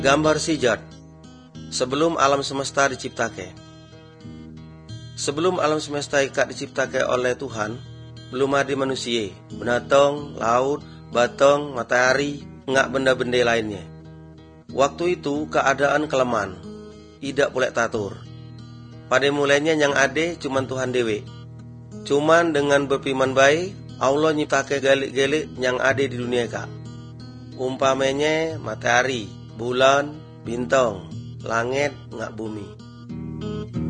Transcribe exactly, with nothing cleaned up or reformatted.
Gambar sijat sebelum alam semesta diciptake. Sebelum alam semesta ikat diciptake oleh Tuhan, belum ada manusia, binatang, laut, batang, matahari, ngak benda-benda lainnya. Waktu itu keadaan kelemahan, tidak boleh tatur. Pada mulanya yang ada cuman Tuhan dewe. Cuman dengan berpiman baik, Allah nyiptake galik-galik yang ada di dunia kak. Umpamanya matahari, bulan, bintang, langit, ngak bumi.